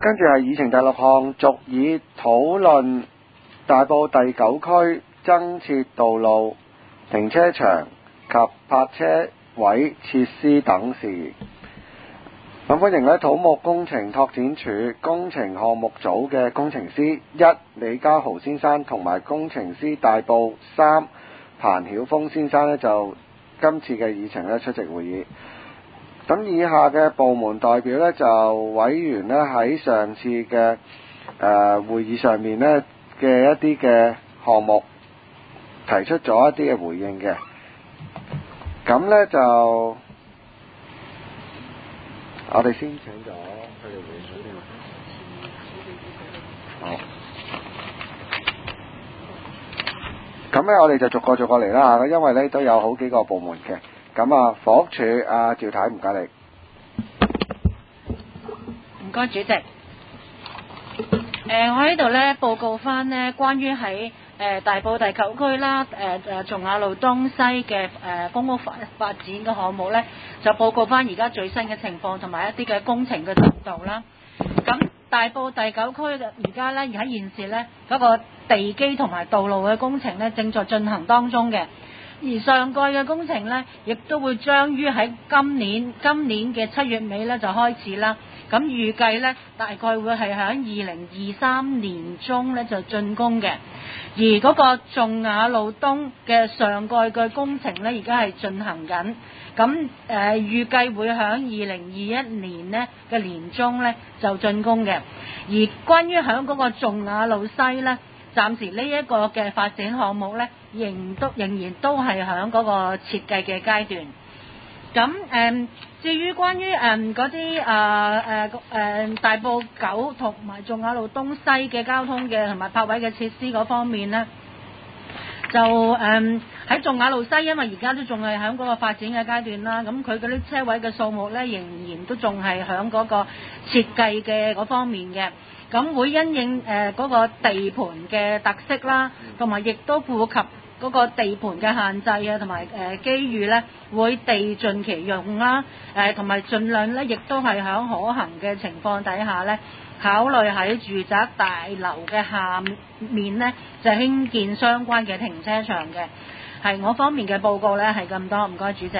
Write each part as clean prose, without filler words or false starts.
跟住係議程第6項，續議討論大埔第9區增設道路、停車場及泊車位設施等事宜。咁歡迎土木工程拓展署工程項目組嘅工程師1李家豪先生同埋工程師大埔3彭曉峰先生呢，就今次嘅議程呢出席會議。咁以下嘅部門代表呢，就委員呢喺上次嘅會議上面呢嘅一啲嘅項目提出咗一啲嘅回應嘅。咁呢就我哋先請咗佢哋回應先。好。咁呢我哋就逐個嚟啦嚇，因為呢都有好幾個部門嘅。咁啊，房屋署趙太，唔該你。 唔該主席。我喺度呢報告翻呢關於喺大埔第9區啦，松雅路東西嘅公屋發展嘅項目呢，就報告翻而家最新嘅情況同埋一啲嘅工程嘅進度啦。咁大埔第9區嘅而家呢，而喺現時呢，嗰個地基同埋道路嘅工程呢，正在進行當中嘅。而上蓋嘅工程呢，亦都會將於喺今年嘅7月尾呢就開始啦。咁預計呢，大概會係喺2023年中呢就竣工嘅。而嗰個松雅路東嘅上蓋嘅工程呢，而家係進行緊。咁預計會喺2021年呢嘅年中呢就竣工嘅。而關於喺嗰個松雅路西呢，暫時呢一個嘅發展項目呢，仍然都係喺嗰個設計嘅階段。咁至於關於嗰啲大埔9同埋松雅路東西嘅交通嘅同埋泊位嘅設施嗰方面呢，就喺松雅路西，因為而家都仲係喺嗰個發展嘅階段啦，咁佢嗰啲車位嘅數目呢，仍然都仲係喺嗰個設計嘅嗰方面嘅。咁會因應嗰個地盤嘅特色啦，同埋亦都顧及嗰個地盤嘅限制啊，同埋機遇咧，會地盡其用啦，同埋盡量咧，亦都係喺可行嘅情況底下咧，考慮喺住宅大樓嘅下面咧，就興建相關嘅停車場嘅。係我方面嘅報告咧，係咁多，唔該主席。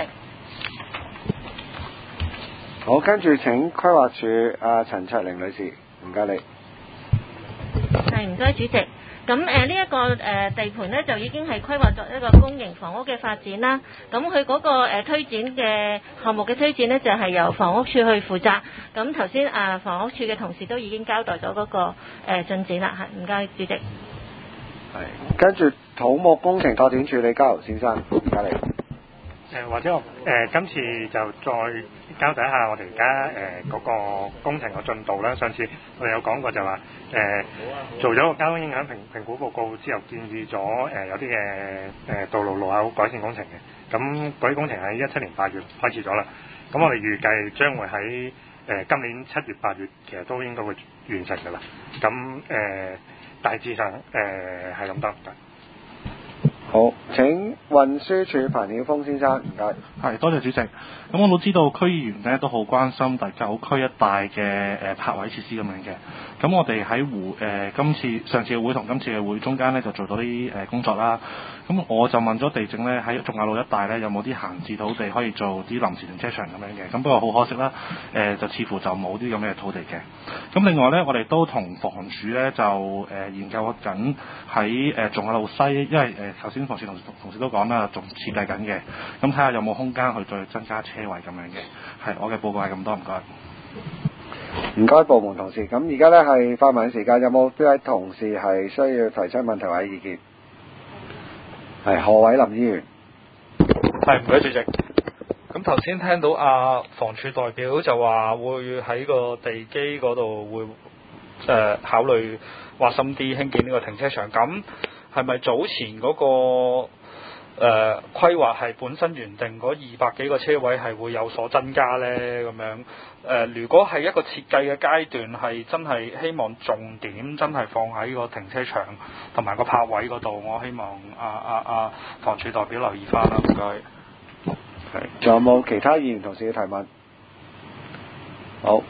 好，跟住請規劃署陳卓玲女士，唔該你。 係，唔該主席。咁呢一個地盤呢，就已經係規劃作一個公營房屋嘅發展啦。咁佢嗰個推展嘅項目嘅推展呢，就係由房屋處去負責。咁頭先房屋處嘅同事都已經交代咗嗰個進展啦。係，唔該主席。係， 跟住土木工程拓展署李家豪先生，唔該你。 或者我今次就再交代一下我哋而家嗰個工程嘅進度啦。上次我哋有講過就話做咗個交通影響評估報告之後，建議咗有啲嘅道路路口改善工程嘅。咁嗰啲工程喺17年8月開始咗啦。咁我哋預計將會喺今年7月8月其實都應該會完成㗎啦。咁大致上係咁多。 好，請運輸署彭曉峰先生，唔該。 係，多謝主席。咁我都知道區議員呢都好關心第9區一帶嘅泊位設施咁樣嘅。咁我哋喺上次嘅會同今次嘅會中間呢，就做咗啲工作啦。咁我就問咗地政呢，喺松雅路一帶呢，有冇啲閒置土地可以做啲臨時停車場咁樣嘅。咁不過好可惜啦，就似乎就冇啲咁嘅土地嘅。咁另外呢，我哋都同房署呢，就研究緊喺松雅路西，因為頭先房署同事都講啦，仲設計緊嘅。咁睇下有冇空間去再增加車位咁樣嘅。係，我嘅報告係咁多，唔該。 唔該部門同事。咁而家呢係發問時間，有冇邊位同事係需要提出問題或者意見？係何偉林議員。 係，唔該主席。咁頭先聽到房署代表就話會喺個地基嗰度會考慮挖深啲興建呢個停車場。咁係咪早前嗰個規劃係本身原定嗰200幾個車位係會有所增加呢？咁樣如果係一個設計嘅階段，係真係希望重點真係放喺個停車場同埋個泊位嗰度，我希望房署代表留意翻啦，唔該。 係，仲有冇其他議員同事嘅提問？好，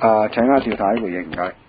請阿趙太回應，唔該。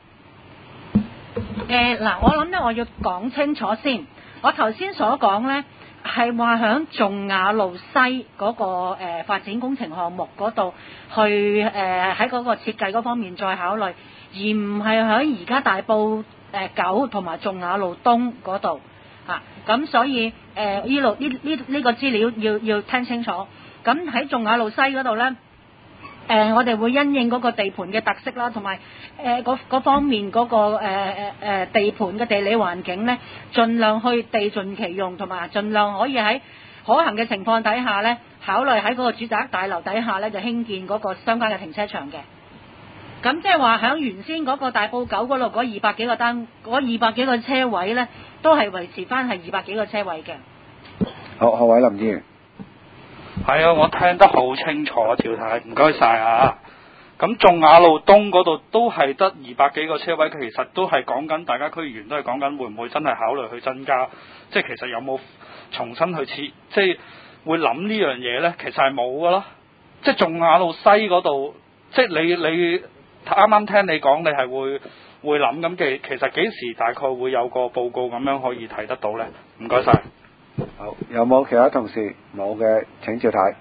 嗱，我諗咧，我要講清楚先。我頭先所講咧，係話響頌雅路西嗰個發展工程項目嗰度去喺嗰個設計嗰方面再考慮，而唔係響而家大埔9同埋頌雅路東嗰度嚇。咁所以呢個資料要聽清楚。咁喺頌雅路西嗰度咧。我哋會因應嗰個地盤嘅特色啦，同埋嗰方面嗰個地盤嘅地理環境咧，盡量去地盡其用，同埋盡量可以喺可行嘅情況底下咧，考慮喺嗰個住宅大樓底下咧就興建嗰個相關嘅停車場嘅。咁即係話喺原先嗰個大埔9嗰度嗰200幾個車位咧，都係維持翻係200幾個車位嘅。 好，何偉林議員。 係啊，我聽得好清楚，趙太，唔該晒啊。咁頌雅路東嗰度都係得200幾個車位，其實都係講緊大家區議員都係講緊會唔會真係考慮去增加，即係其實有冇重新去設，即係會諗呢樣嘢呢？其實係冇噶咯。即係頌雅路西嗰度，即係你啱啱聽你講，你係會諗咁其實幾時大概會有個報告咁樣可以睇得到呢？唔該晒。 好，有冇其他同事？冇嘅，請趙太。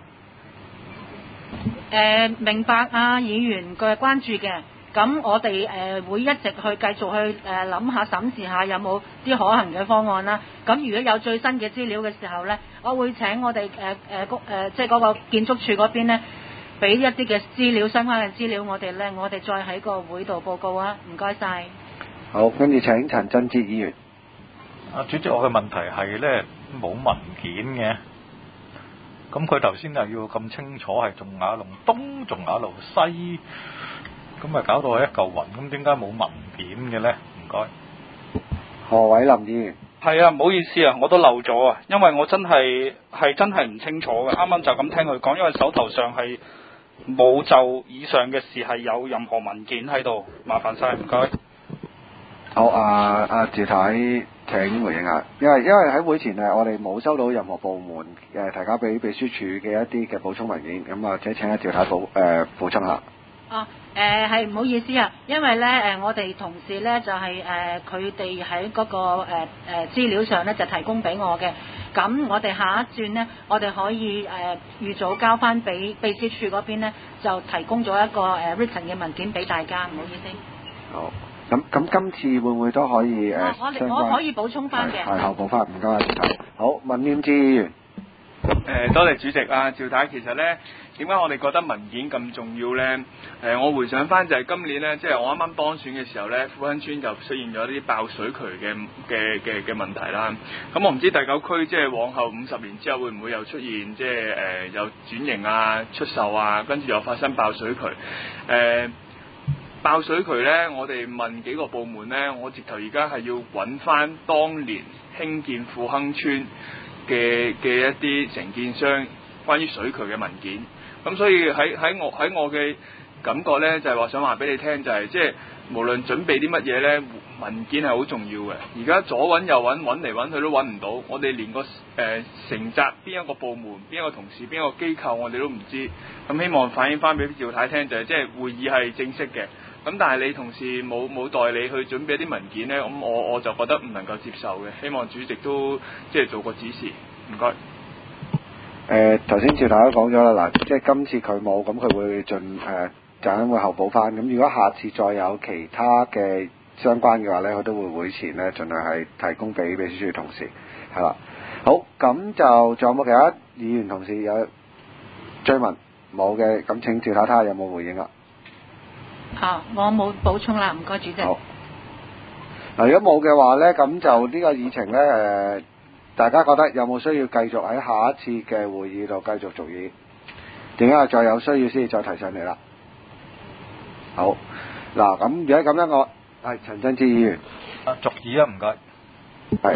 明白議員嘅關注嘅，咁我哋會一直去繼續去諗下審視下有冇啲可行嘅方案啦。咁如果有最新嘅資料嘅時候呢，我會請我哋即係嗰個建築署嗰邊呢，俾一啲嘅資料，相關嘅資料我哋再喺個會度報告啊。唔該晒。 好，跟住請陳振哲議員。 主席，我嘅問題係呢，冇文件嘅，咁佢頭先又要咁清楚係頌雅路東、頌雅路西，咁咪搞到係一嚿雲，咁點解冇文件嘅呢？唔該。 何偉林議員。 係啊，唔好意思啊，我都漏咗啊，因為我真係唔清楚嘅，啱啱就咁聽佢講，因為手頭上係冇就以上嘅事係有任何文件喺度，麻煩晒，唔該。 好，趙太請回應下，因為喺會前我哋冇收到任何部門提交俾秘書處嘅一啲嘅補充文件，咁請阿趙太補充下。 係唔好意思啊，因為咧我哋同事咧就係佢哋喺嗰個資料上咧就提供俾我嘅，咁我哋下一轉呢，我哋可以預早交翻俾秘書處嗰邊呢，就提供咗一個written 嘅文件俾大家，唔好意思。 好。咁今次會唔會都可以我可以補充翻嘅。係後補翻，唔該啊，趙太。好，民建聯議員。 多謝主席啊，趙太，其實呢，點解我哋覺得文件咁重要呢？我回想翻就係今年呢，即係我啱啱當選嘅時候呢，富亨村就出現咗啲爆水渠嘅問題啦。咁我唔知第9區即係往後50年之後會唔會又出現即係有轉型啊、出售啊，跟住又發生爆水渠。爆水渠呢，我哋問幾個部門呢，我直頭而家係要揾翻當年興建富亨村嘅一啲承建商關於水渠嘅文件。咁所以喺我嘅感覺呢，就係話想話俾你聽，就係即係無論準備啲乜嘢呢，文件係好重要嘅。而家左揾右揾嚟揾去都揾唔到，我哋連個承責邊一個部門、邊一個同事、邊一個機構我哋都唔知。咁希望反映翻俾趙太聽，就係即係會議係正式嘅。咁但係你同事冇代理去準備一啲文件呢，咁我就覺得唔能夠接受嘅。希望主席都即係做個指示，唔該。 頭先趙太都講咗啦，嗱，即係今次佢冇，咁佢會就咁會後補翻。咁如果下次再有其他嘅相關嘅話呢，佢都會會前呢盡量係提供俾秘書處同事，係啦。好，咁就仲有冇其他議員同事有追問？冇嘅，咁請趙太睇下有冇回應啦。 我冇補充啦，唔該主席。 好。嗱，如果冇嘅話呢，咁就呢個議程呢，大家覺得有冇需要繼續喺下一次嘅會議度繼續續議？點解再有需要先再提上嚟啦？好。嗱，咁如果咁樣我係陳振哲議員。 續議啊，唔該。 係。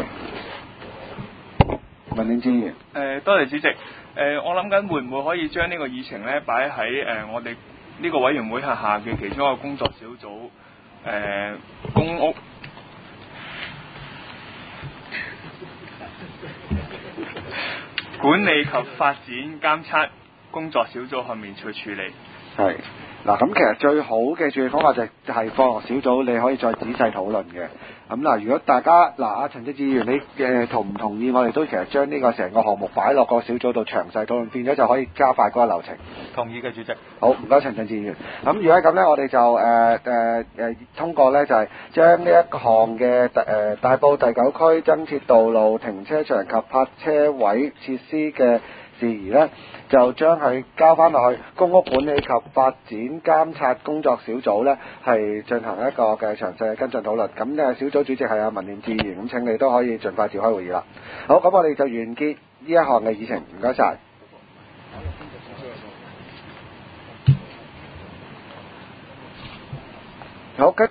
民建聯議員。 多謝主席。我諗緊會唔會可以將呢個議程呢擺喺我哋呢個委員會下嘅其中一個工作小組，公屋管理及發展監測工作小組後面去處理。 係。 嗱，咁其實最好嘅處理方法就係放落小組，你可以再仔細討論嘅。咁嗱，如果大家阿陳志志議員，你同唔同意我哋都其實將呢個成個項目擺落個小組度詳細討論，變咗就可以加快嗰個流程。 同意嘅，主席。 好，唔該陳志議員。咁如果係咁呢，我哋就通過呢，就係將呢一項嘅大埔第9區增設道路、停車場及泊車位設施嘅事宜呢，就將佢交翻落去公屋管理及發展監察工作小組呢，係進行一個嘅詳細嘅跟進討論。咁小組主席係文念志議員，咁請你都可以盡快召開會議啦。好，咁我哋就完結呢一項嘅議程，唔該晒。好，